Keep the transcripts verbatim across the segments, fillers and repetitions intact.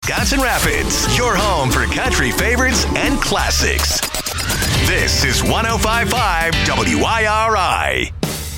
Wisconsin Rapids, your home for country favorites and classics. This is one oh five point five W I R I.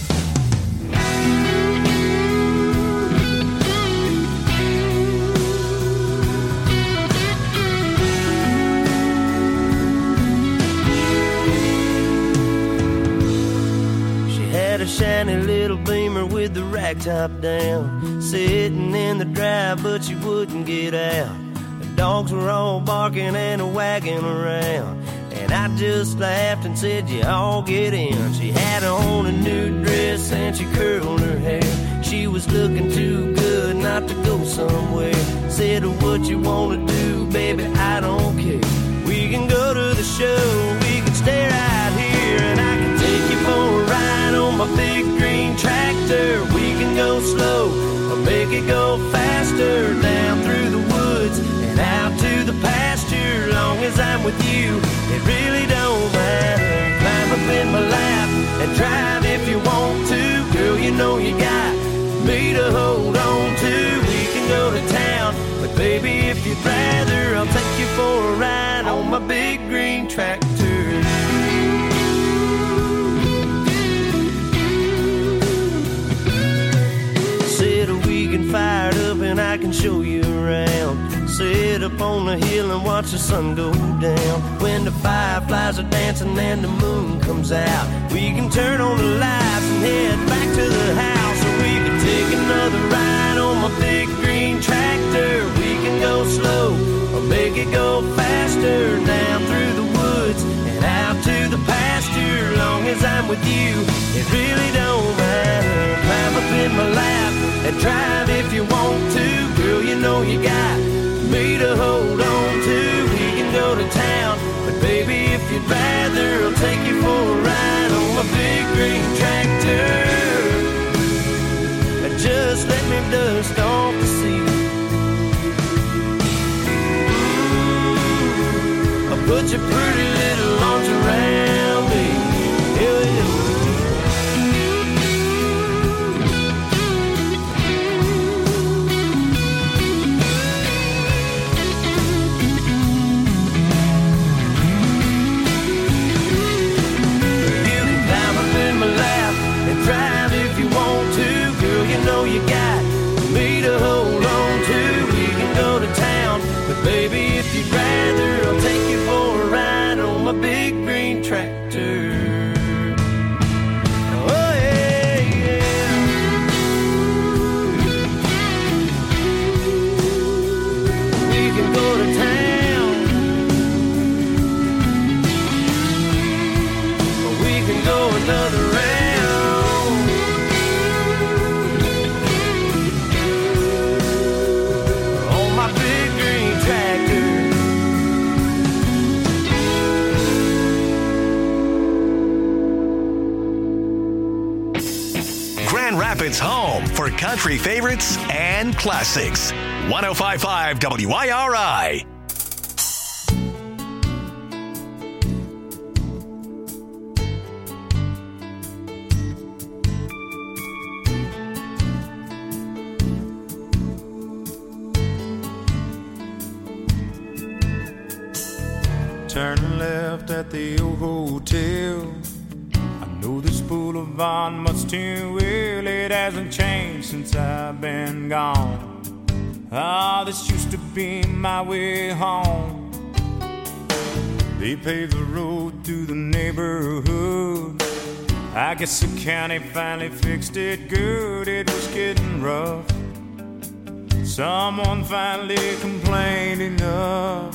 A shiny little Beamer with the rack top down, sitting in the drive, but she wouldn't get out. The dogs were all barking and wagging around, and I just laughed and said, you all get in. She had on a new dress and she curled her hair. She was looking too good not to go somewhere. Said, what you wanna do, baby, I don't care. We can go to the show, we can stay right here, and I can take you for a ride on my big green tractor. We can go slow or make it go faster, down through the woods and out to the pasture. Long as I'm with you, it really don't matter. Climb up in my lap and drive if you want to. Girl, you know you got me to hold on to. We can go to town, but baby, if you'd rather, I'll take you for a ride on my big green tractor. Fired up and I can show you around. Sit up on the hill and watch the sun go down. When the fireflies are dancing and the moon comes out, we can turn on the lights and head back to the house. Or we can take another ride on my big green tractor. We can go slow or make it go faster, down through the woods and out to the pasture. Long as I'm with you, it really don't matter. Climb up in my lap and drive if you want to. Girl, you know you got me to hold on to. We can go to town, but baby, if you'd rather, I'll take you for a ride on my big green tractor. Just let me dust off the seat. I'll put your pretty little arms around me. Hell yeah. You got me to hold on to. We can go to town, but baby, if you'd rather, I'll take you for a ride on my big green tractor. Oh yeah, yeah. We can go to town, or we can go another round. Rapids home for country favorites and classics. one oh five point five W I R I. Turn left at the old hotel. Know this boulevard much too well. It hasn't changed since I've been gone. Ah, this used to be my way home. They paved the road through the neighborhood. I guess the county finally fixed it good. It was getting rough. Someone finally complained enough.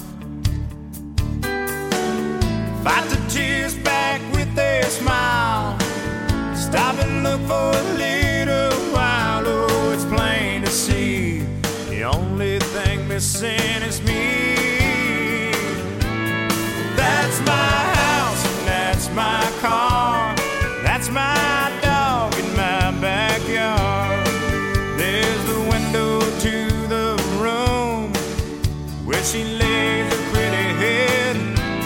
Fight the tears back with a smile. Stop and look for a little while. Oh, it's plain to see the only thing missing is me. That's my house and that's my car. That's my dog in my backyard. There's the window to the room where she lays her pretty head.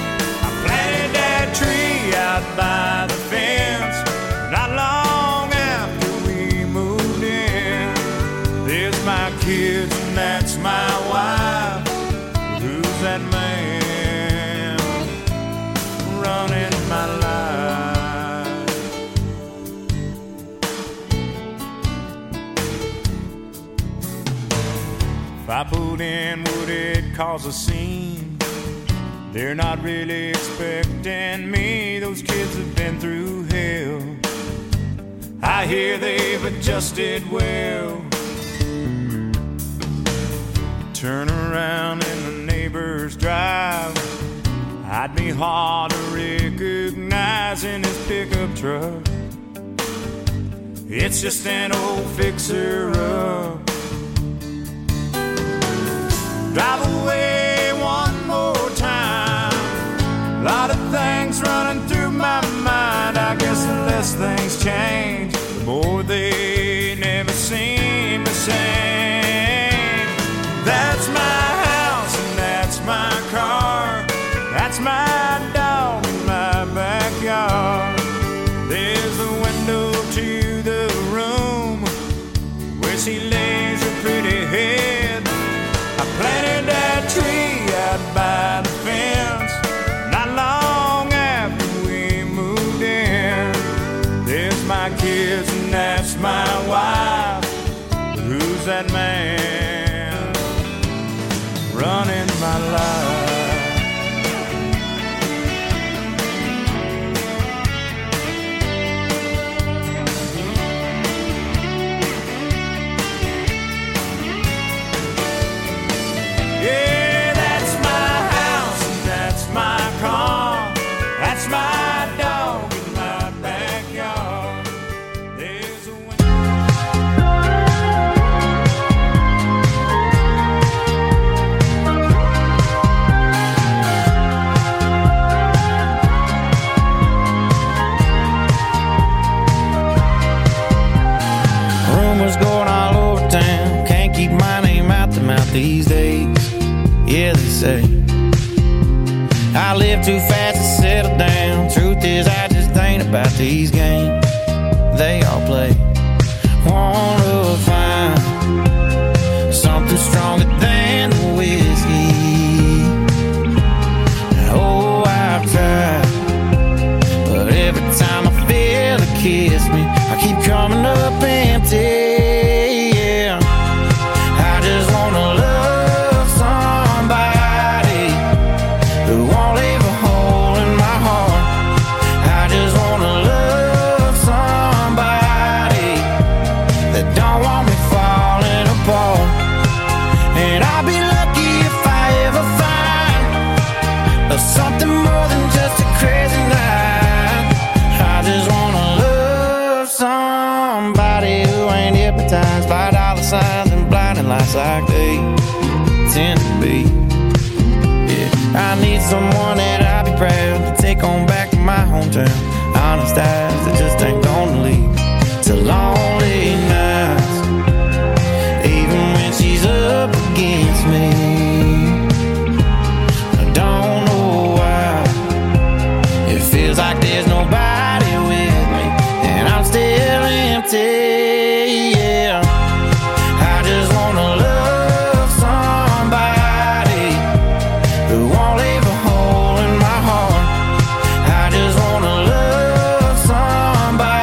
Tree out by the fence not long after we moved in. There's my kids and that's my wife. man, would it cause a scene? They're not really expecting me. Those kids have been through hell. I hear they've adjusted well. Turn around in the neighbor's drive, I'd be hard to recognize in his pickup truck. It's just an old fixer-up. Drive away one more time. A lot of things running through my mind. I guess the less things change, the more they never seem the same. That's my house and that's my car. That's my dog in my backyard. There's the window to the room where she lays her pretty head. I planted that tree out by the fence not long after we moved in. There's my kids and that's my wife. But who's that man running my life? Yeah, that's my house and that's my car. That's my dog in my backyard. There's a rumors going all over town. Can't keep my name out the mouth these days. Yeah, they say I live too fast to settle down. Truth is, I just ain't about these games they all play. Wanna find something stronger than the whiskey. Oh, I've tried, but every time I feel it kiss me, I keep coming up empty. Yeah, I just wanna love somebody who won't leave a hole in my heart. I just wanna love somebody that don't want me falling apart. And I'll be lucky if I ever find something more than just a crazy night. I just wanna love somebody who ain't hypnotized by dollar signs and blinding lights like they tend to be. Yeah, I need someone that I'll be proud to take on back to my hometown. Honest eyes that just ain't gonna lead to lonely nights, even when she's up against me. I don't know why it feels like there's nobody with me, and I'm still empty. Yeah, I just wanna love somebody who won't leave a hole in my heart. I just wanna love somebody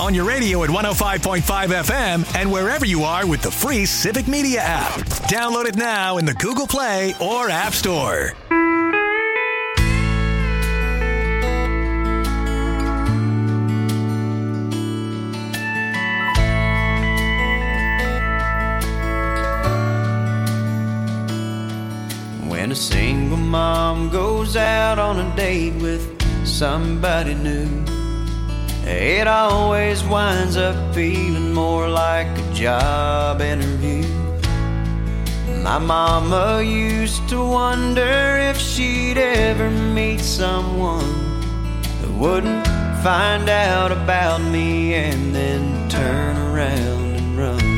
on your radio at one oh five point five F M and wherever you are with the free Civic Media app. Download it now in the Google Play or App Store. When a single mom goes out on a date with somebody new, it always winds up feeling more like a job interview. My mama used to wonder if she'd ever meet someone who wouldn't find out about me and then turn around and run.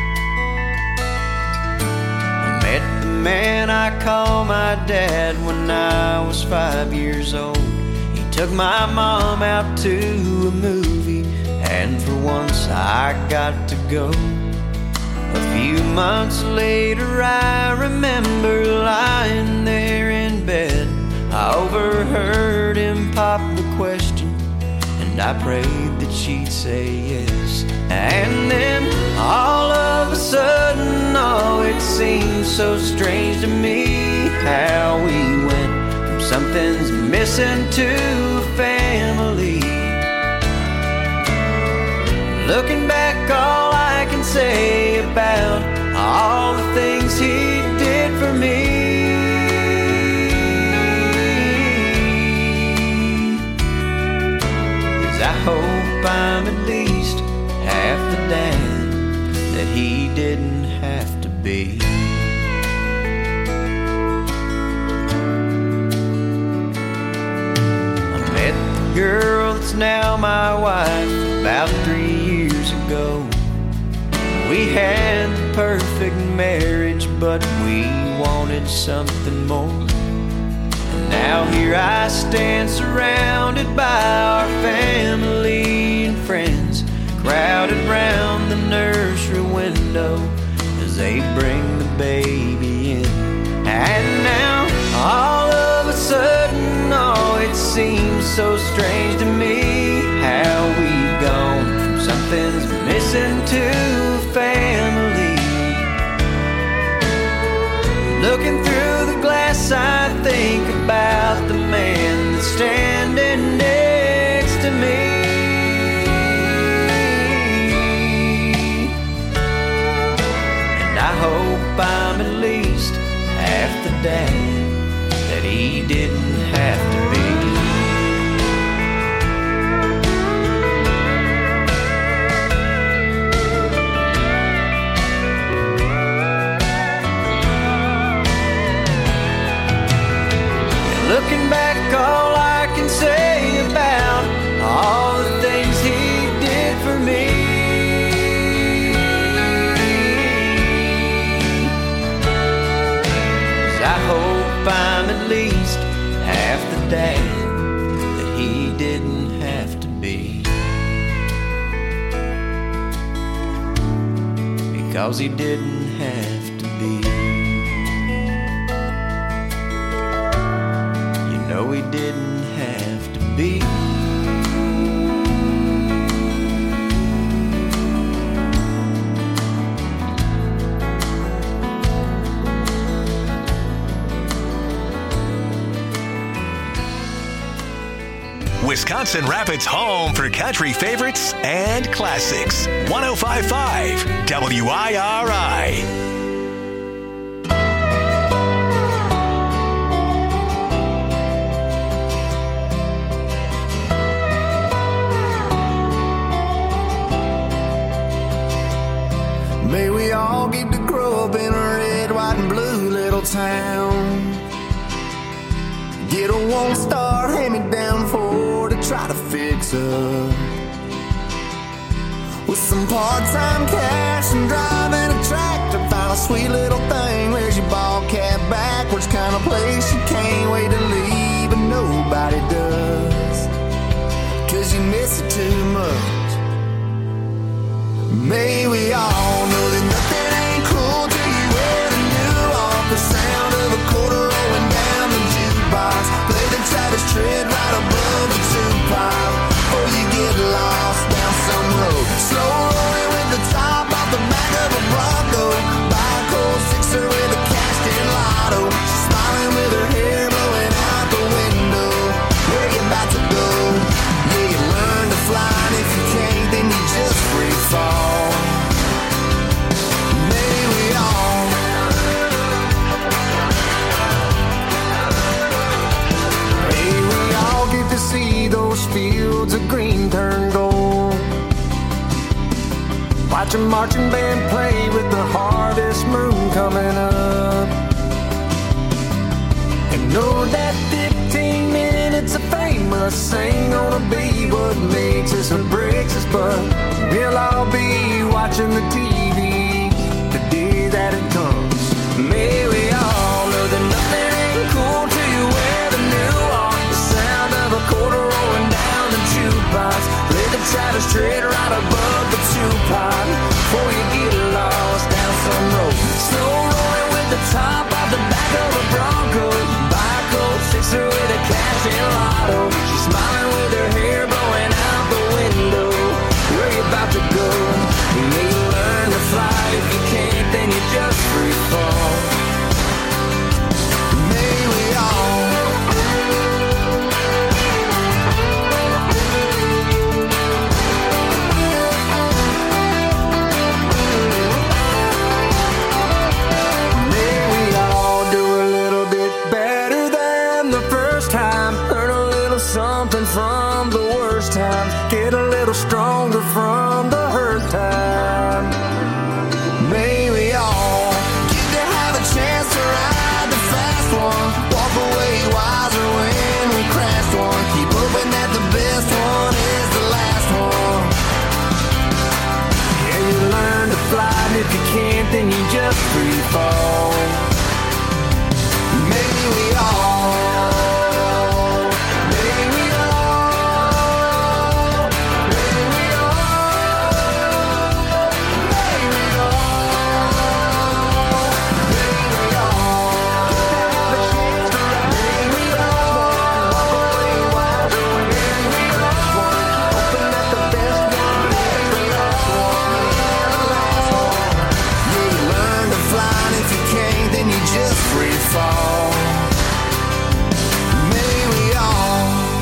Met the man I call my dad when I was five years old. He took my mom out to a movie, and for once I got to go. A few months later I remember lying there in bed. I overheard him pop the question, and I prayed that she'd say yes. And then all of a sudden, oh, it seemed so strange to me how we went from something's missing to a family. Looking back, all I can say about all the things he did for me is I hope I'm at least half the dad that he didn't have to be. I met the girl that's now my wife about three years ago. We had the perfect marriage, but we wanted something more. And now here I stand surrounded by our family and friends, crowded round the nursery window as they bring the baby in. And now, all of a sudden, oh, it seems so strange to me how we've gone from something's missing to a family. Looking through the glass, I think about the man that's standing next to me. I hope I'm at least half the dad that he didn't have to be. And looking back, all I can say about all the things he did for me, I hope I'm at least half the dad that he didn't have to be. Because he didn't have to be. You know he didn't have to be. Wisconsin Rapids' home for country favorites and classics. one oh five point five W I R I. May we all get to grow up in a red, white, and blue little town. Get a one-star hand-me-down Ford to try to fix up. With some part-time cash and driving a tractor, find a sweet little thing, wears your ball cap backwards, kind of place you can't wait to leave, but nobody does, 'cause you miss it too much. May we all know that nothing ain't cool till you wear the new off the sound of a quarter rolling down the jukebox. Play the Travis Tritt right above the two pile before you get lost down some watch a marching band play with the harvest moon coming up. And know that fifteen minutes of fame must ain't gonna be what makes us or breaks us, but we'll all be watching the T V the day that it comes. May we all know that nothing ain't cool till you wear the new one. The sound of a quarter rolling down the jukebox. Play the Travis Tritt right above the two-pot before you get lost down some road. Slow rolling with the top off the back of a Bronco. Buy a cold sixer with a cash and lotto. She's smiling with her hair blowing out the window. Where you about to go? You may learn to fly. If you can't, then you just free fall. May we all May we all do a little bit better than the first time. Learn a little something from the worst times. Get a little stronger from the hurt time. May we all get to have a chance to ride the fast one. Walk away wiser when we crashed one. Keep hoping that the best one is the last one. Yeah, you learn to fly, and if you can't, then you just free fall. May we all, may we all, may we all, may we all, may we all have a chance to ride. May we all walk away wiser when we crash one. Hoping that the best one is the last one, and the last one. You learn to fly, and if you can't, then you just free fall. May we all.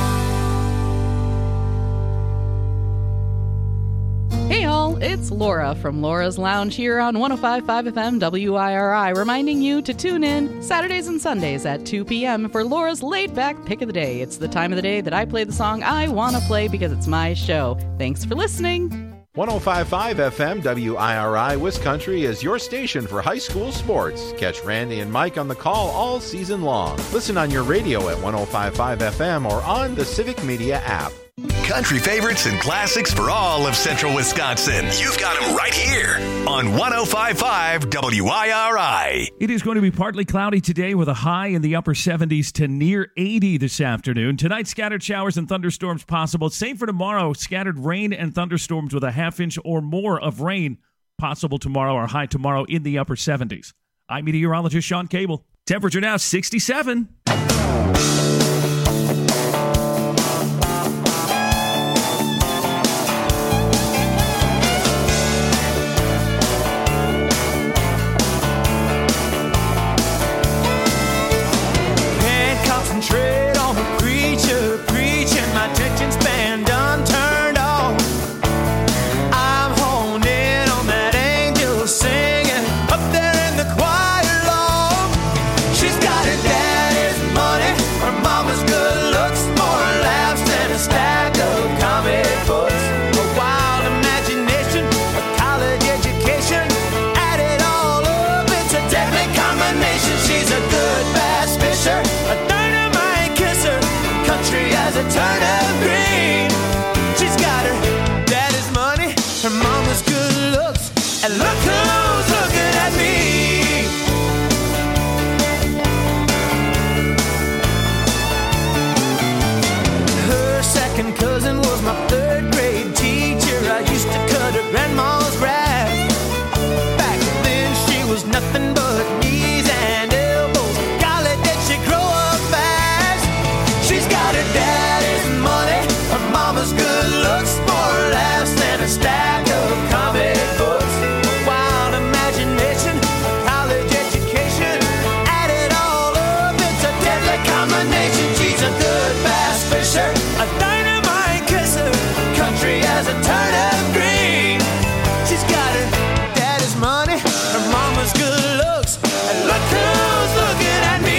Hey all, it's Laura from Laura's Lounge here on one oh five point five F M W I R I, reminding you to tune in Saturdays and Sundays at two p.m. for Laura's laid-back pick of the day. It's the time of the day that I play the song I want to play because it's my show. Thanks for listening. one oh five point five F M W I R I Wiscountry is your station for high school sports. Catch Randy and Mike on the call all season long. Listen on your radio at one oh five point five F M or on the Civic Media app. Country favorites and classics for all of central Wisconsin. You've got them right here on one oh five point five W I R I. It is going to be partly cloudy today with a high in the upper seventies to near eighty this afternoon. Tonight, scattered showers and thunderstorms possible. Same for tomorrow, scattered rain and thunderstorms with a half inch or more of rain possible tomorrow, or high tomorrow in the upper seventies. I'm meteorologist Sean Cable. Temperature now sixty-seven. Concentrate on the preacher preaching. My attention span done turned off. I'm honed in on that angel singing up there in the choir loft. She's got her daddy's money, her mama's good looks, more laughs than a stack of comic books. A wild imagination, a college education, add it all up, it's a deadly combination. She's a good bass fisher, a country as a turnip green. She's got her daddy's money, her mama's good looks, and look who's looking at me. Her second cousin was my third grade teacher. I used to cut her grandma's grass. Back then she was nothing but knees and elbows. Golly, did she grow up fast. She's got her daddy's money, her mama's good looks, more laughs than a stack of comic books. A wild imagination, a college education, add it all up, it's a deadly combination. She's a good bass fisher, a dynamite kisser, country as a turnip green. She's got her daddy's money, her mama's good looks, and look who's looking at me.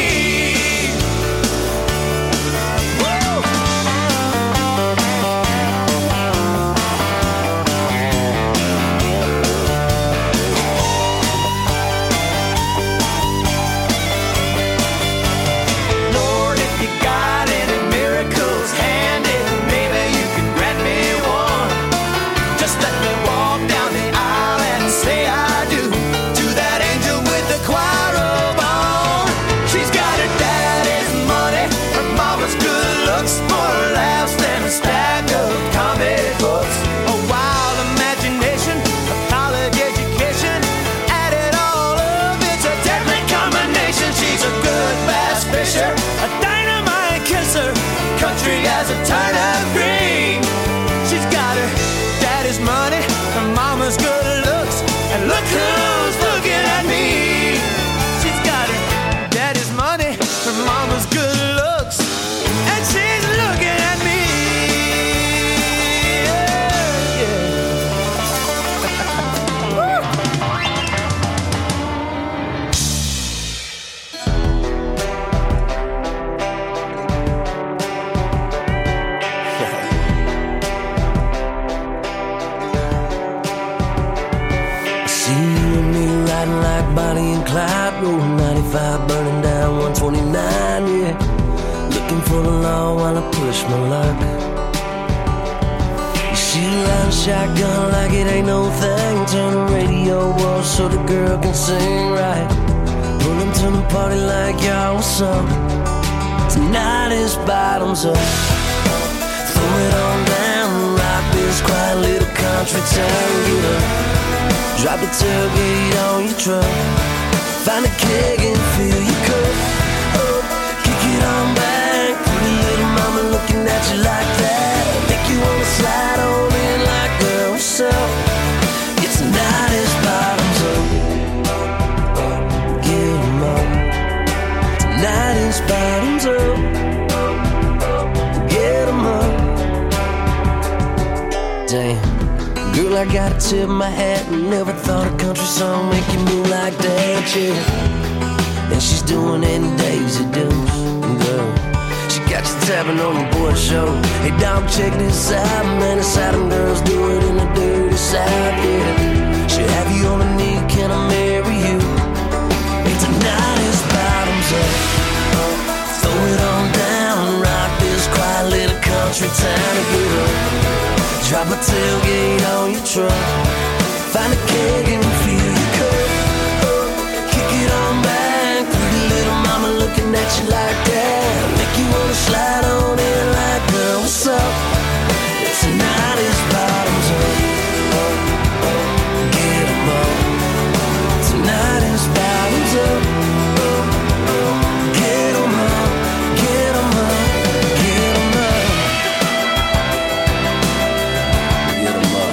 Bonnie and Clyde, rolling ninety-five, burning down one twenty-nine, yeah. Looking for the law while I push my luck. Shoot out a shotgun like it ain't no thing. Turn the radio off so the girl can sing right. Pull them to the party like y'all, what's up? Tonight is bottoms up. Throw it on down, rock this quiet little country town. Get up, drop the tailgate on your truck. Find a keg and fill your cup up. Kick it on back, pretty little mama looking at you like that. Make you wanna slide on in like girl, what's up? It's tonight is bottoms up. Get 'em up. Tonight is bottoms up. Get 'em up. Damn, girl, I gotta tip my hat. Never thought a country song make you move like that, yeah. And she's doing it in Daisy Dukes, girl. She got you tapping on the board show. Hey dog, check this out, man. It's how them girls do it in the dirty south, yeah. She'll have you on a knee, can I marry you? Hey, tonight is bottoms up. Throw it on down, rock this quiet little country town to get up. Drop a tailgate on your truck. Find a keg and fill your cup up. Kick it on back, pretty little mama looking at you like that. Make you wanna slide on in like, girl, what's up? Tonight is bottoms up. Get 'em up. Tonight is bottoms up. Get 'em up. Get 'em up. Get 'em up. Get 'em up.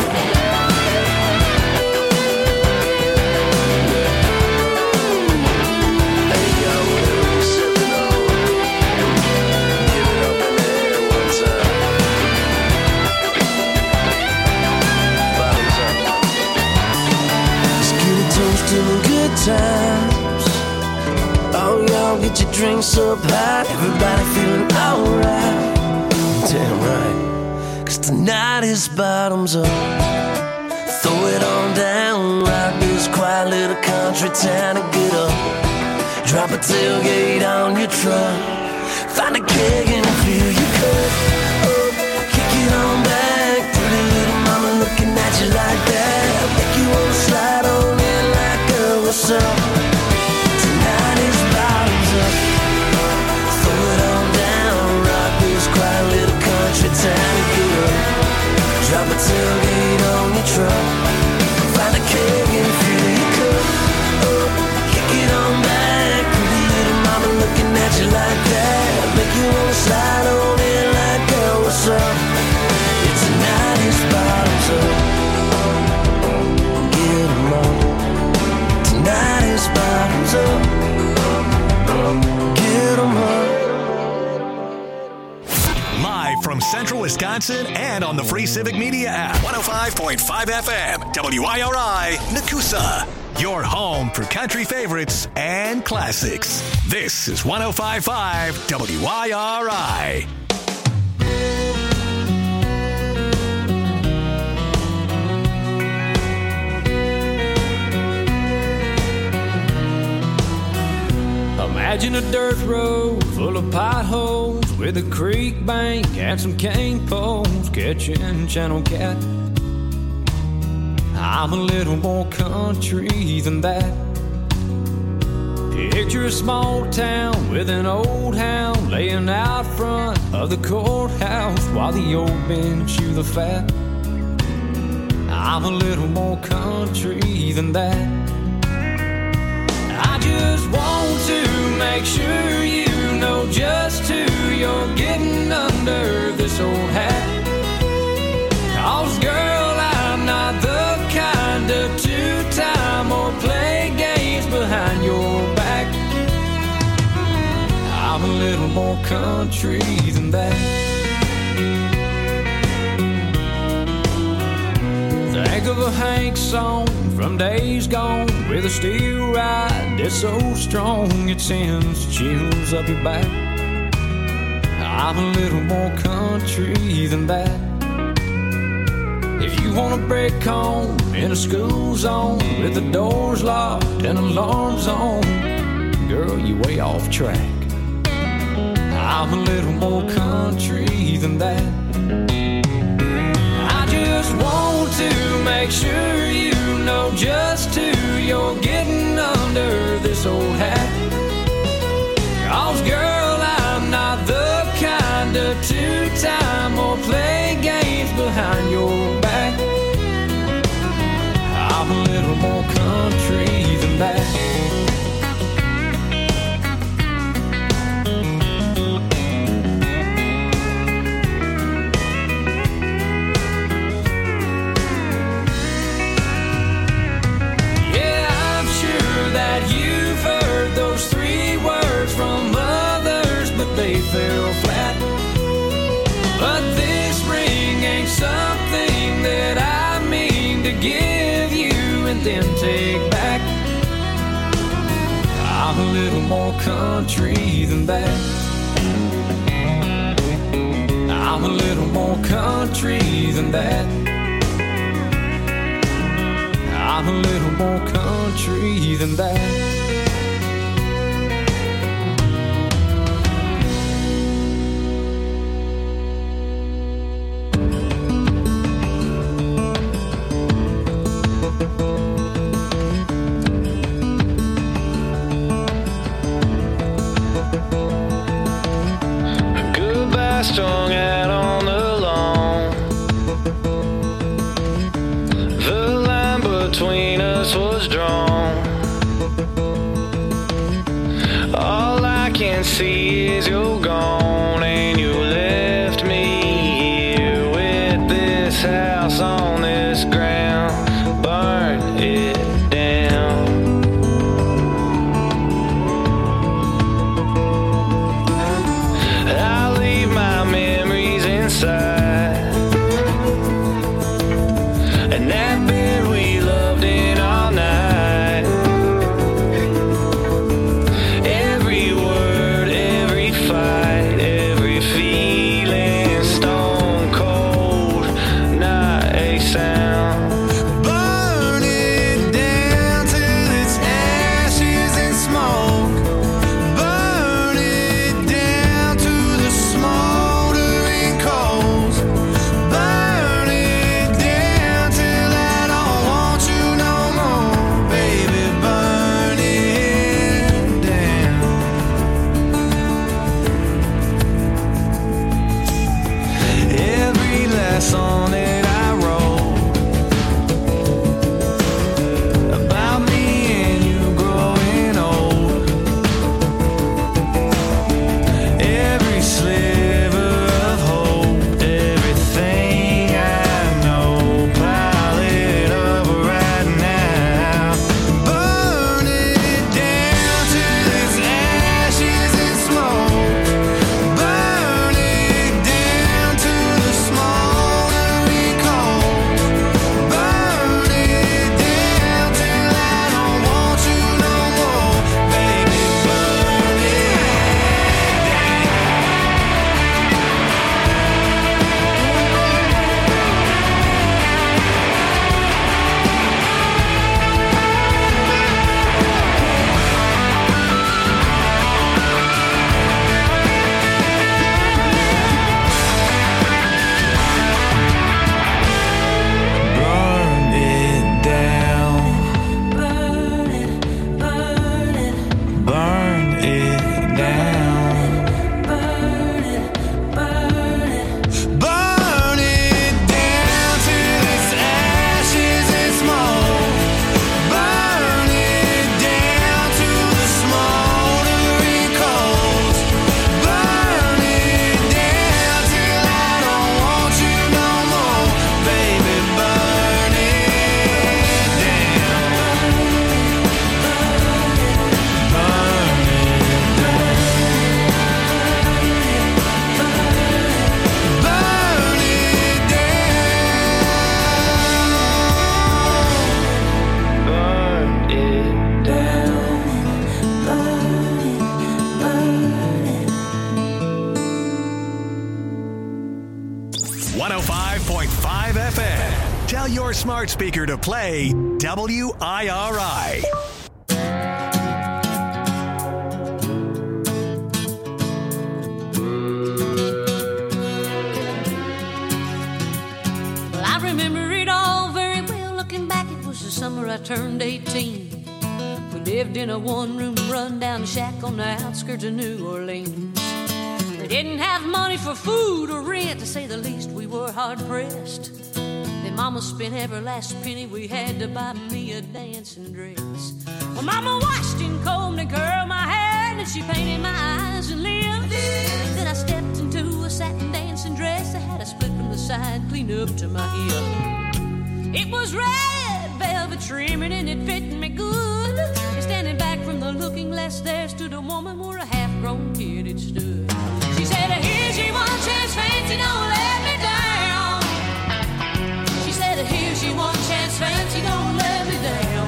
Hey, yo, we're sipping on. Give it up in the air one time. Bottoms up. Let's get a toast to the good times. Oh, y'all get your drinks up high. Everybody feeling alright. Damn right. Cause tonight is bottoms up. Throw it on down. Rock this quiet little country town and get up. Drop a tailgate on your truck. Find a keg and fill your cup up. Kick it on back. Pretty little mama looking at you like that. Make you wanna slide on in like, girl, what's up? Tonight is bottoms up. Throw it on down. Rock this quiet little country town and get up. Drop a tailgate on your truck. Find a keg and fill your cup up. Kick it on back. Pretty little mama looking at you like that. Make you wanna slide on in like, girl, what's up? It's tonight is bottoms up. Get 'em up. Tonight is bottoms up. Get 'em up. Live from Central Wisconsin and on the free Civic Media app. one oh five point five F M, W I R I, Nakusa. Your home for country favorites and classics. This is one oh five point five W I R I. Imagine a dirt road full of potholes with a creek bank and some cane poles catching channel cat. I'm a little more country than that. Picture a small town with an old hound laying out front of the courthouse while the old men chew the fat. I'm a little more country than that. I just want to make sure you know just who you're getting under this old hat. 'Cause girl, I'm not the kind of two-time or play games behind your back. I'm a little more country than that. Think of a Hank song from days gone with a steel ride that's so strong it sends chills up your back. I'm a little more country than that. If you wanna break home in a school zone with the doors locked and alarms on, girl, you way off track. I'm a little more country than that. I just want to make sure you know just who you're getting under this old hat. 'Cause girl, I'm not the kind of two-time or play games behind your back. I'm a little more country than that. They fell flat, but this ring ain't something that I mean to give you and then take back. I'm a little more country than that. I'm a little more country than that. I'm a little more country than that. Strung out on the lawn. The line between us was drawn. All I can see is you're gone, and you left me here with this house on this ground. Burn it down. I'll leave my memories inside, and that bed we loved in all night. Every word, every fight, every feeling, stone cold, not a sound. Burn it down till it's ashes and smoke. Burn it down to the smoldering coals. Burn it down till I don't want you no more, baby. Burn it down. Every last song that I wrote about me and you growing old. Every sliver of hope, everything I know, pile it up right now. Burn it down till it's ashes and smoke. Burn it down to the smoldering coals. Burn it down till I don't want you no more, baby. Burn it Burn it down. Burn it, burn it. Burn it down. Burn it, burn it. Burn it down till it's ashes and smoke. Burn it down to the smoldering coals. Burn it down till I don't want you no more, baby. Burn it down. Burn it down. Burn it down. one oh five point five F M Tell your smart speaker to play W I R I. Well, I remember it all very well. Looking back, it was the summer I turned eighteen. We lived in a one-room run-down shack on the outskirts of New Orleans. We didn't have money for food or rent, to say the least. We were hard-pressed. Then Mama spent every last penny we had to buy me a dancing dress. Well, Mama washed and combed and curled my hair, and then she painted my eyes and lips. Then I stepped into a satin dancing dress that had a split from the side, clean up to my hip. It was red velvet trimming and it fit me good. And standing back from the looking glass, there stood a woman where a half-grown kid had stood. She said, here's your one chance, fancy, don't let me down. She said, here's your one chance, fancy, don't let me down.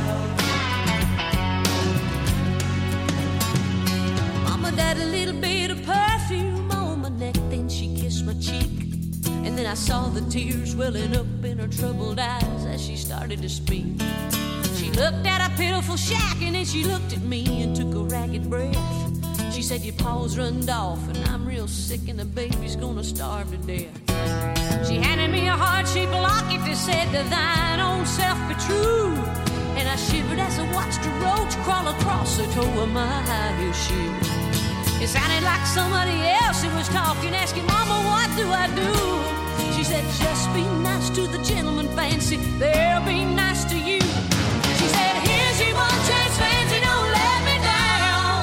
Mama died a little bit of perfume on my neck, then she kissed my cheek. And then I saw the tears welling up in her troubled eyes as she started to speak. She looked at a pitiful shack and then she looked at me and took a ragged breath. She said, your paws runned off and I'm real sick and the baby's gonna starve to death. She handed me a heart-shaped locket that said, to thine own self be true. And I shivered as I watched a roach crawl across the toe of my high heel shoe. It sounded like somebody else who was talking, asking, Mama, what do I do? She said, just be nice to the gentleman, fancy, they'll be nice to you. She said, here's your one chance, fancy, don't let me down.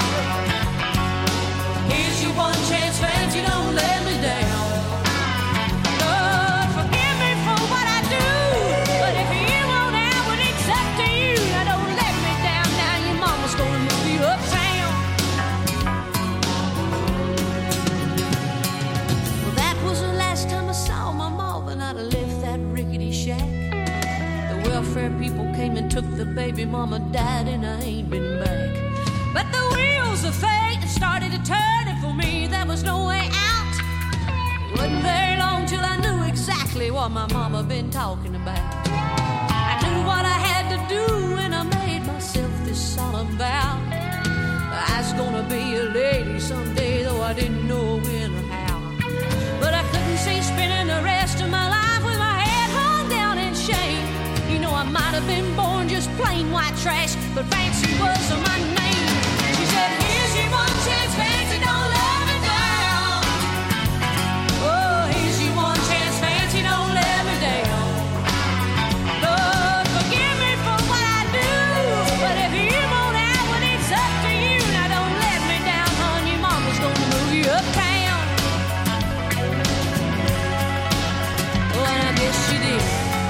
Here's your one chance, fancy, don't let me down. Lord, forgive me for what I do, but if you won't have it, it's up to you. Now don't let me down, now your mama's gonna move you uptown. Well, that was the last time I saw my mom, and I'd have left that rickety shack. The welfare people came and took the baby, mama died and I ain't been back. But the wheels of fate started to turn, and for me there was no way out. It wasn't very long till I knew exactly what my mama been talking about. I knew what I had to do and I made myself this solemn vow. I was gonna be a lady someday, though I didn't know when or how. But I couldn't see spending the rest of my life with my head hung down in shame. You know, I might have been born just plain white trash, but fancy was my name. She said, here's your one chance, fancy, don't let me down. Oh, here's your one chance, fancy, don't let me down. Lord, forgive me for what I do, but if you won't have it, it's up to you. Now don't let me down, hon, your mama's gonna move you uptown. Oh, and I guess she did.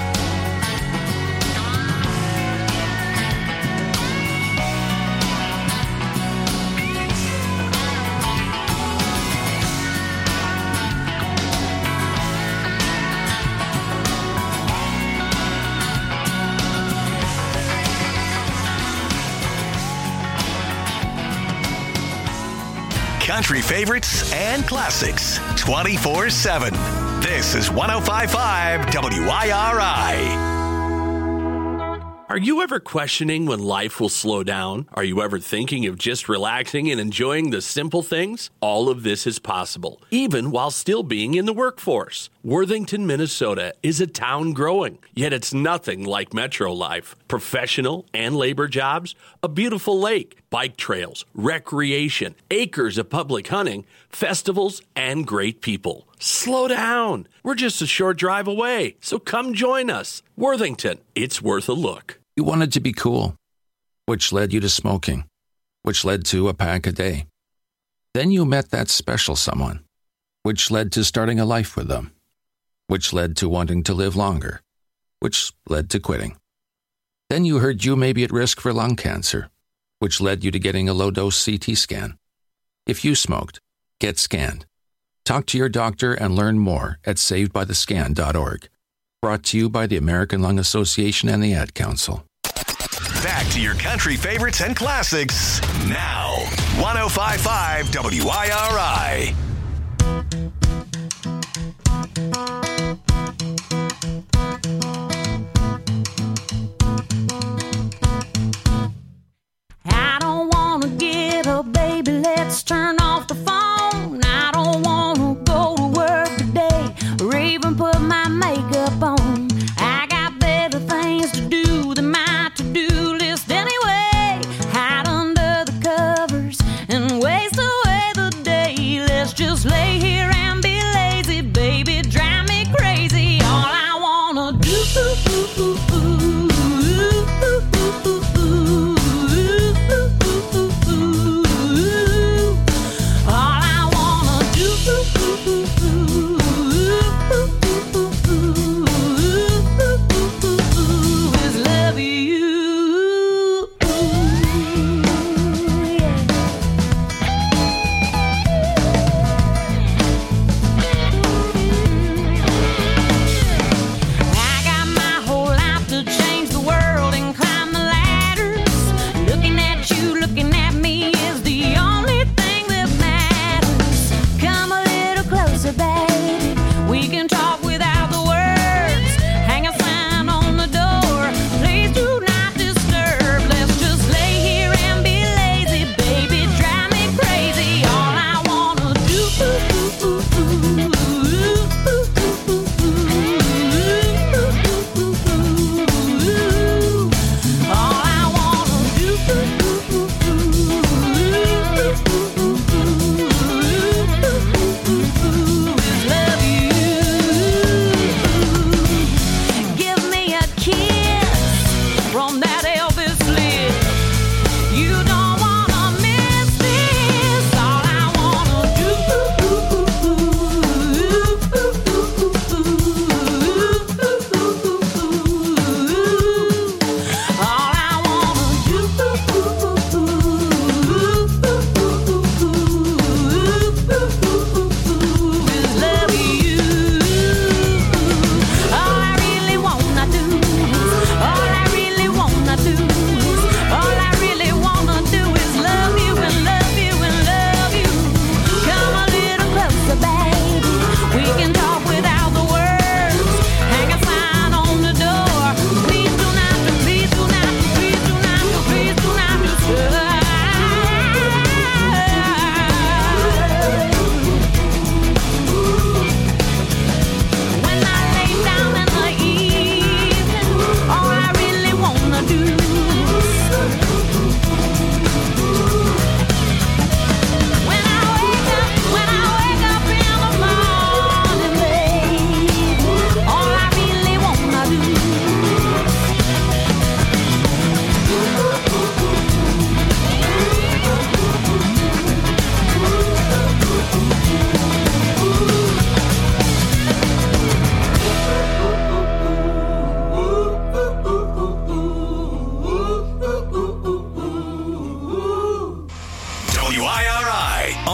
Country favorites and classics twenty-four seven. This is one oh five point five W I R I. Are you ever questioning when life will slow down? Are you ever thinking of just relaxing and enjoying the simple things? All of this is possible, even while still being in the workforce. Worthington, Minnesota is a town growing, yet it's nothing like metro life. Professional and labor jobs, a beautiful lake, bike trails, recreation, acres of public hunting, festivals, and great people. Slow down. We're just a short drive away, so come join us. Worthington, it's worth a look. You wanted to be cool, which led you to smoking, which led to a pack a day. Then you met that special someone, which led to starting a life with them, which led to wanting to live longer, which led to quitting. Then you heard you may be at risk for lung cancer, which led you to getting a low-dose C T scan. If you smoked, get scanned. Talk to your doctor and learn more at saved by the scan dot org. Brought to you by the American Lung Association and the Ad Council. Back to your country favorites and classics now. one oh five point five W I R I.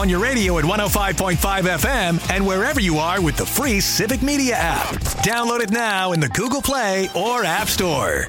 on your radio at one oh five point five F M and wherever you are with the free Civic Media app. Download it now in the Google Play or App Store.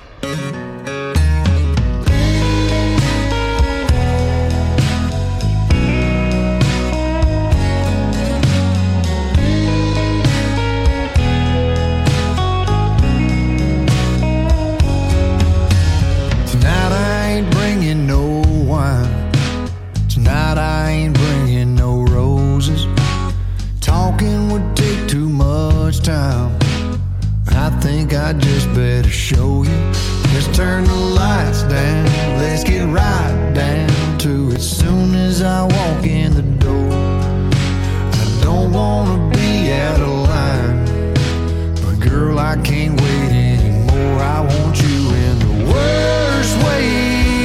Tonight I ain't bringing no wine. Tonight I ain't bringing no roses. Talking would take too much time. I think I just better show you. Let's turn the lights down. Let's get right down to it. Soon as I walk in the door, I don't wanna be out of line, but girl, I can't wait anymore. I want you in the worst way.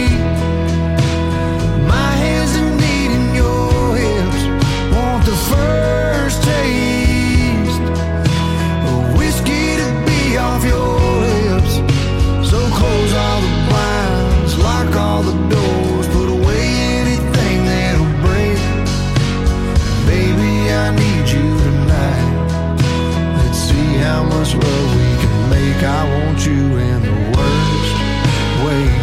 My hands are needing your hips. Want the first taste of whiskey to be off your lips. So close all the blinds, lock all the doors, put away anything that'll break. Baby, I need you tonight. Let's see how much love we can make. I want you in the worst way.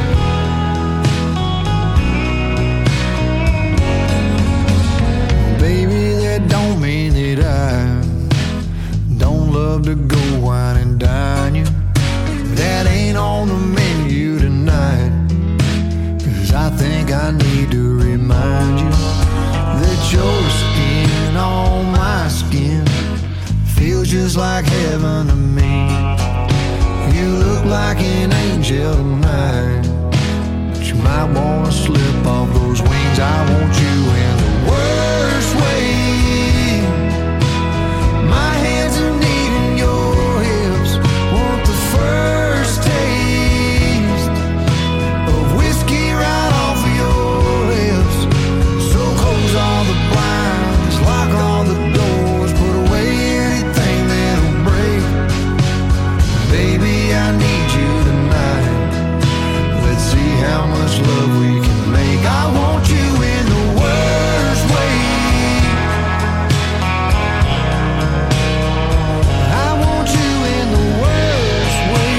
Baby, that don't mean that I don't love to go wine and dine you. That ain't on the menu tonight. Cause I think I need to remind you that your skin on my skin feels just like heaven to me. You look like an angel tonight, but you might wanna slip off those wings. I want you in the worst way. My hands are needing your hips. Want the first taste of whiskey right off of your lips. So close all the blinds, lock all the doors, put away anything that'll break. Baby, I need you tonight. Let's see how much love we can make. I want you in the worst way. I want you in the worst way.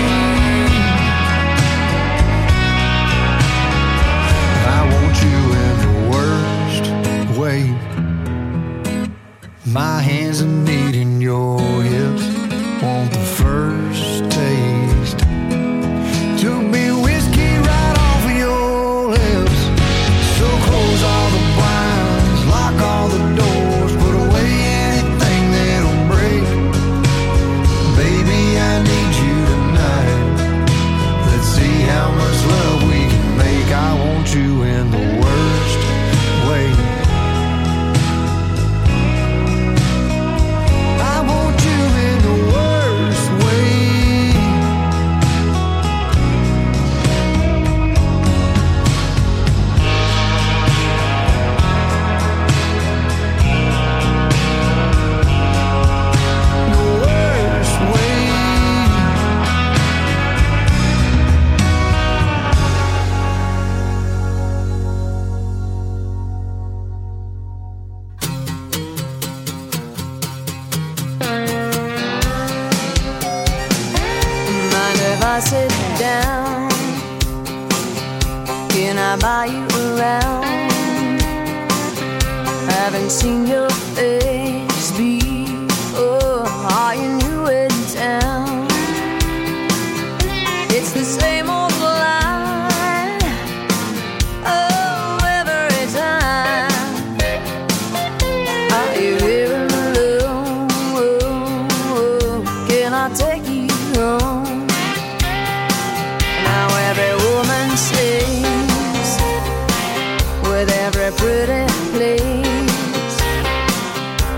I want you in the worst way. My hands are needing your hips. Want the first taste to be whiskey right off of your lips. So close all the blinds, lock all the doors, put away anything that'll break. Baby, I need you tonight. Let's see how much love we can make. I want you in the worst way. I want you in the worst way. The worst way. Mind if I sit down? Can I buy you around? Haven't seen your face before. Are you new in town? It's the same old line. Oh, every time. Are you here alone? Can I take you home? Now every woman sings with every pretty place.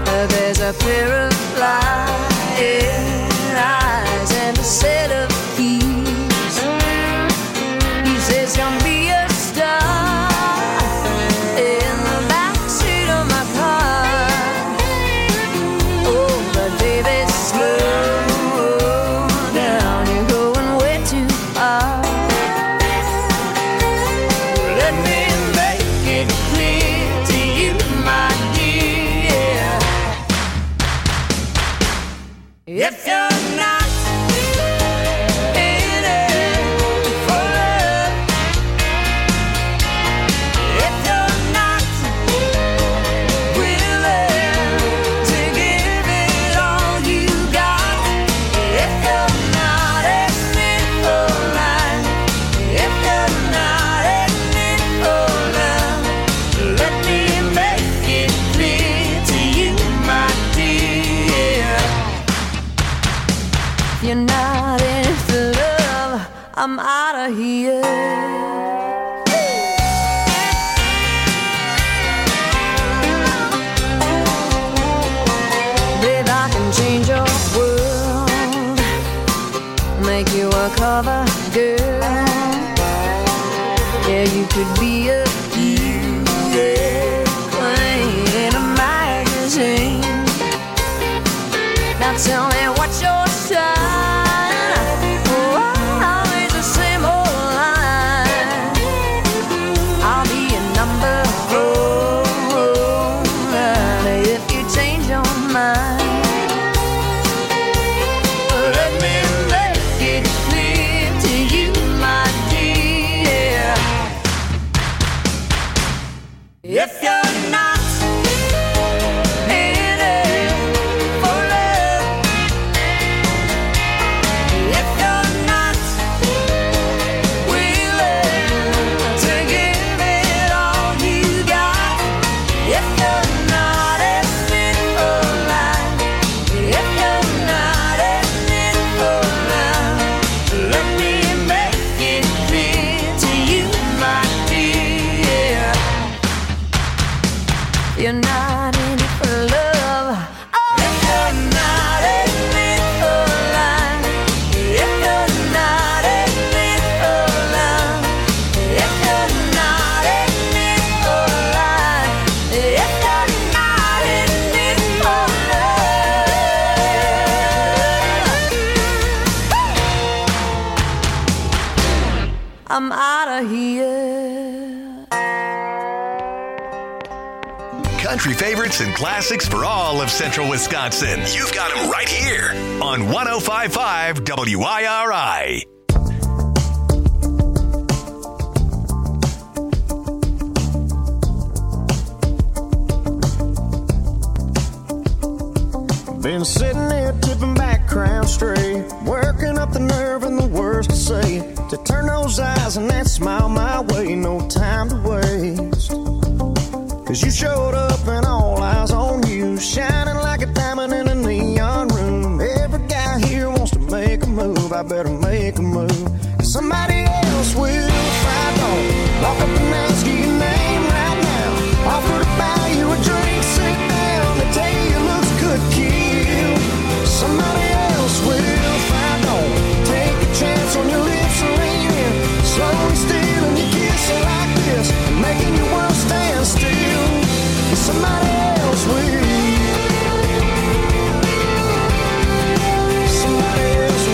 I'm out of here. Babe, I can change your world, make you a cover girl. Yeah, you could be a hero in a magazine. Now tell me what's your sign? Oh, always the same old line. I'll be a number four if you change your mind. Let me make it clear to you, my dear. If you're not in it for love, if you're not willing to give it all you got, if you're not in it for life, if you're not in it for love, let me make it clear to you, my dear. You're not in it for love. Oh, if you're not in it for life, if you're not in it for love, if you're not in it for life, if you're not in it for love, I'm out of here. Country favorites and classics for all of Central Wisconsin. You've got them right here on one oh five point five W I R I. Been sitting there tipping back, crown straight, working up the nerve and the words to say, to turn those eyes and that smile my way, no time to waste. Cause you showed up and all eyes on you, shining like a diamond in a neon room. Every guy here wants to make a move, I better make a move. Cause somebody else will if I don't walk up and ask you your name right now, offer to buy you a drink, sit down, they tell you your looks could kill. Somebody else will if I don't take a chance on your lips and lean in, slowly stealing your kiss like this, making your world stand still. Somebody else will. Somebody else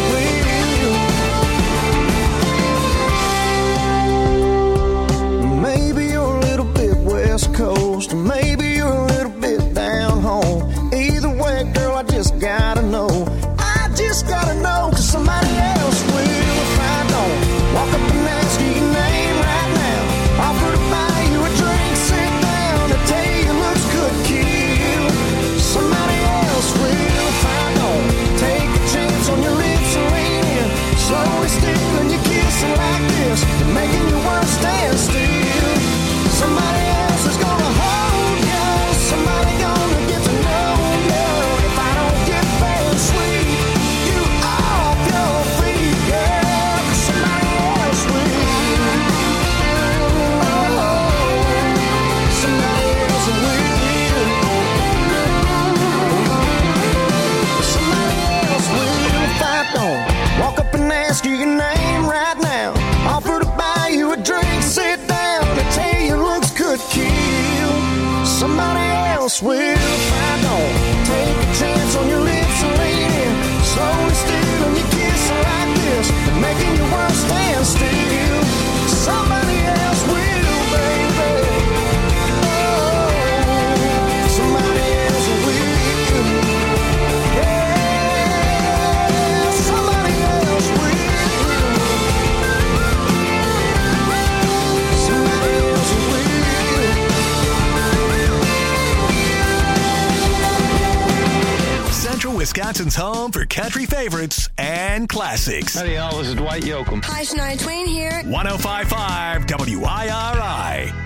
will. Maybe you're a little bit West Coast, maybe you're a little bit down home. Either way, girl, I just gotta know. I just gotta know, cause somebody else will if I don't walk up and ask you your name right now, offer to buy you a drink, sit down, to tell you your looks could kill. Somebody else will if I don't take a chance on your lips and lean in, slowly stealing your kissing like this, making your world stand still. Somebody else is gonna hold you, somebody gonna get to know you. If I don't get very sweet, you off your feet, girl, cause somebody else will. Oh, somebody else will. Somebody else will if I don't walk up and ask you your name right now, offer to buy you a drink, sit down, to tell you your looks could kill. Somebody else will if I don't take a chance on your lips and lean in, slowly stealing your kiss like this, making your world stand still. Somebody else will, baby. Oh, somebody else will. Yeah, somebody else will. Somebody else will. Central Wisconsin's home for country favorites and classics. Howdy, y'all. This is Dwight Yoakam. Hi, Shania Twain here. one oh five point five W I R I.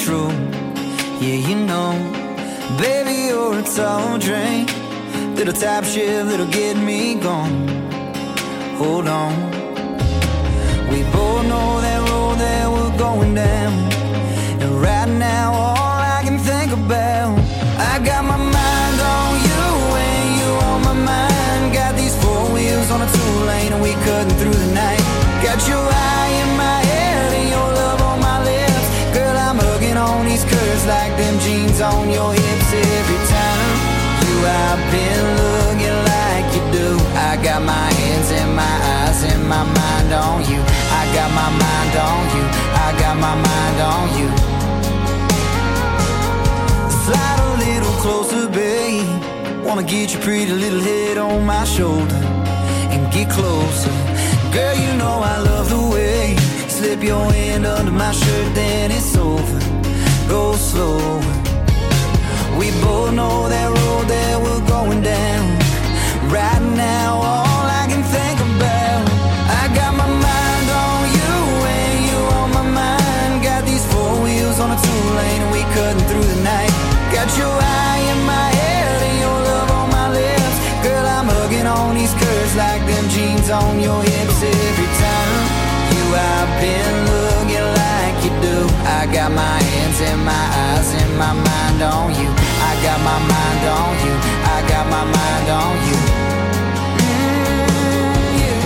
control. Yeah, you know, baby, you're a tall drink, little top shift that'll get me gone. Hold on, we both know that road that we're going down, and right now all I can think about, I got my mind on you and you on my mind. Got these four wheels on a two-lane and we cutting through the night. Got your eye in my head and your love on my lips. Girl, I'm hugging on these curves like them jeans on your hips. Every time you I've been looking like you do. I got my hands and my eyes and my mind on you. I got my mind on you. I got my mind on you. Slide a little closer, babe. Wanna get your pretty little head on my shoulder and get closer. Girl, you know I love the way you slip your hand under my shirt, then it's over. Go slow. We both know that road that we're going down. Right now, all I can think about, I got my mind on you and you on my mind. Got these four wheels on a two-lane and we cutting through the night. Got your eye in my head and your love on my lips. Girl, I'm hugging on these curves like them jeans on your hips. Every time you I've been looking like you do. I got my hands and my eyes and my mind on you. I got my mind on you. I got my mind on you. Mm, yeah.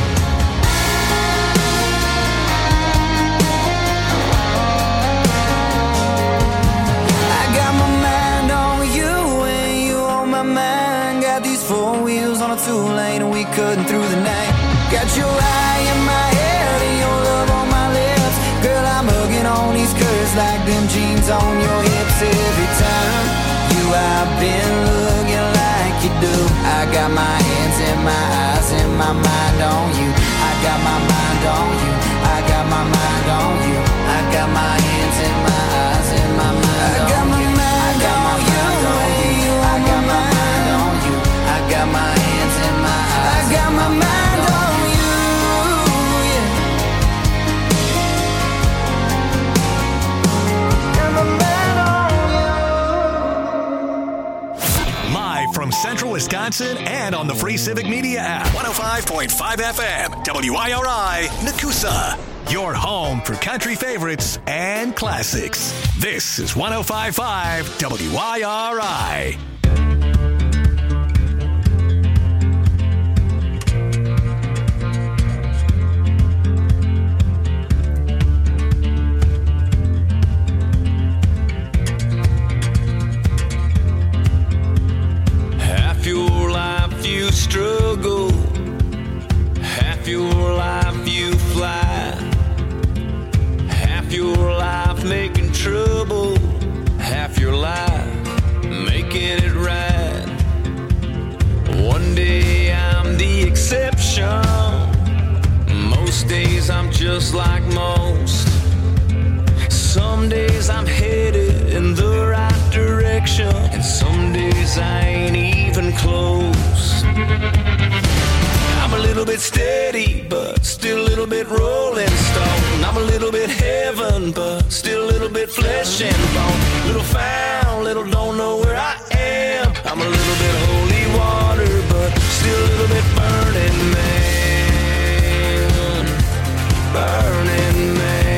I got my mind on you and you on my mind. Got these four wheels on a two-lane and we cutting through the night. Got your eye in my head and your love on my lips. Girl, I'm hugging on these curves like them jeans on your hips. Every time you I've been looking like you do. I got my hands and my eyes and my mind on you. I got my mind on you. I got my mind on you. I got my hands and my eyes and my mind on you. I got my mind on you. I got my mind on you. I got my hands and my eyes. I got my mind on you. From Central Wisconsin and on the free Civic Media app. one oh five point five F M, W I R I, Nakusa. Your home for country favorites and classics. This is one oh five point five W I R I. Your life you struggle, half your life you fly, half your life making trouble, half your life making it right. One day I'm the exception, most days I'm just like most. Some days I'm headed in the right direction, and some days I ain't even close. I'm a little bit steady, but still a little bit rolling stone. I'm a little bit heaven, but still a little bit flesh and bone. Little found, little don't know where I am. I'm a little bit holy water, but still a little bit burning man. Burning man.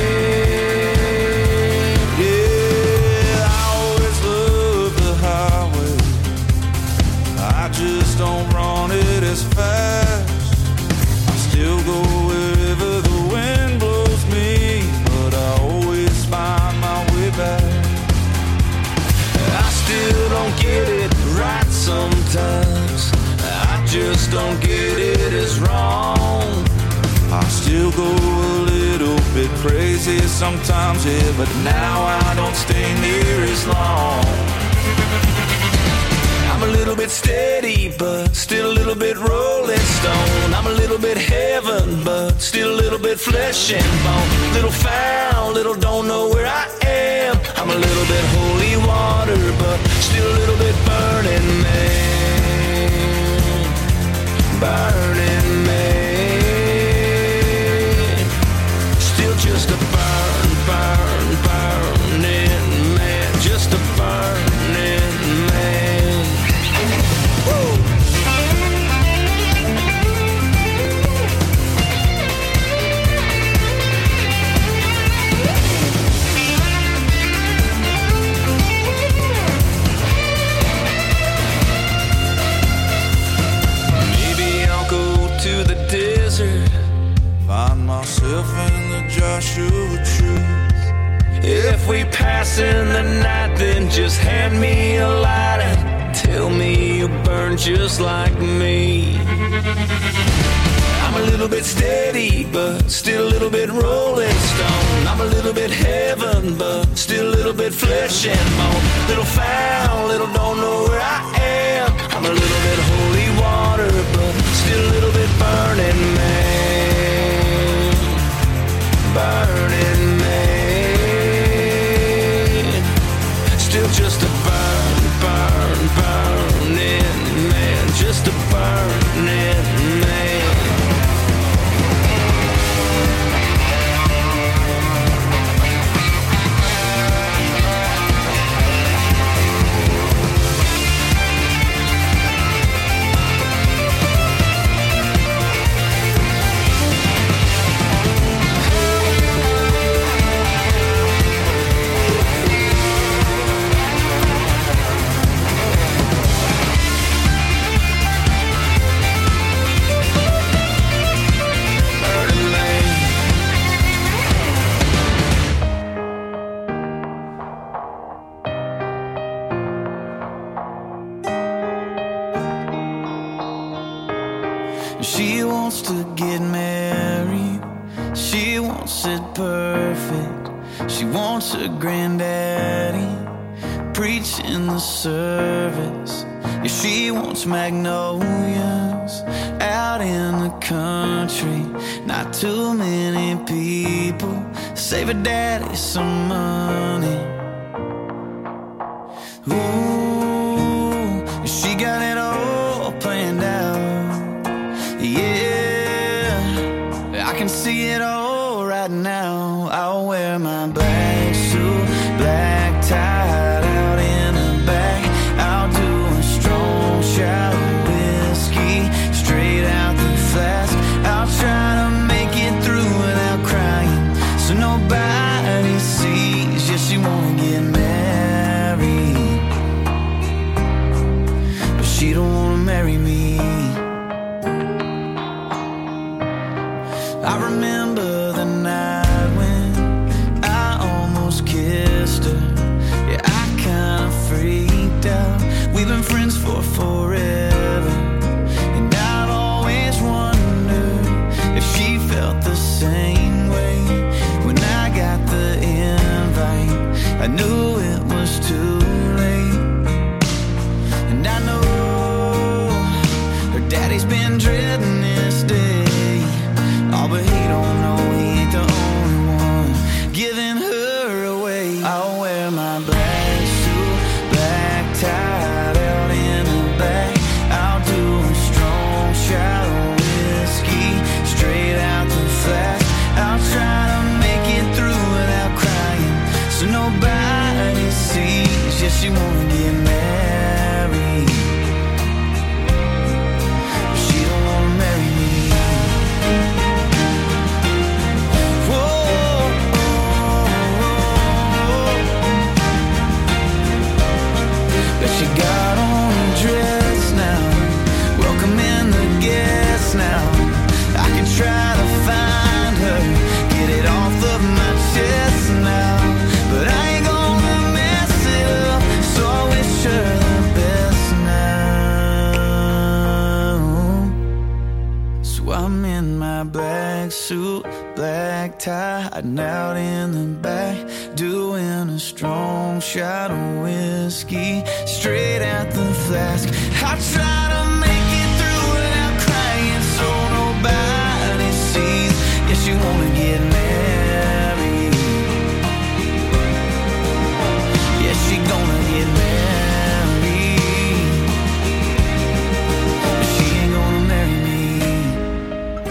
Don't run it as fast. I still go wherever the wind blows me, but I always find my way back. I still don't get it right sometimes. I just don't get it as wrong. I still go a little bit crazy sometimes, yeah, but now I don't stay near as long. I'm a little bit steady, but still a little bit rolling stone. I'm a little bit heaven, but still a little bit flesh and bone. Little found, little don't know where I am. I'm a little bit holy water, but still a little bit burning man. Burning man. Still just a burn, burn, burn we pass in the night, then just hand me a light and tell me you burn just like me. I'm a little bit steady, but still a little bit rolling stone. I'm a little bit heaven, but still a little bit flesh and bone. Little foul, little don't know where I am. I'm a little bit holy water, but still a little bit burning man. Burning man. Still just a burn, burn, burning man. Just a burning man. She wants to get married. She wants it perfect. She wants a granddaddy preaching the service. Yeah, she wants magnolias out in the country. Not too many people save her daddy some money. Ooh, she got it all planned out. Yeah, I can see it all right now. I'll wear my black suit, black tie out in the back. I'll do a strong shot of whiskey straight out the flask. I'll try to make it through without crying, so nobody sees. Yeah, she wanna get married, but she don't wanna marry me. I remember the night when I almost kissed her. Yeah, I kinda freaked out. We've been friends for forever, and I've always wondered if she felt the same way. When I got the invite, I knew it was too late. And I know her daddy's been dreading this day. Oh, but he don't know he ain't the only one giving her away. I'll wear my black suit, black tie out in the back. I'll do a strong shot of whiskey straight out the flask. I'll try to make it through without crying, so nobody sees. Yeah, she wanna get married, but she don't wanna marry me. But she got on a dress now, welcoming the guests now. I can try to find her, get it off of my chest now, but I ain't gonna mess it up, so I wish her the best now. So I'm in my black suit, black tie, hiding out in the back, doing a strong shot of whiskey straight out the flask. I try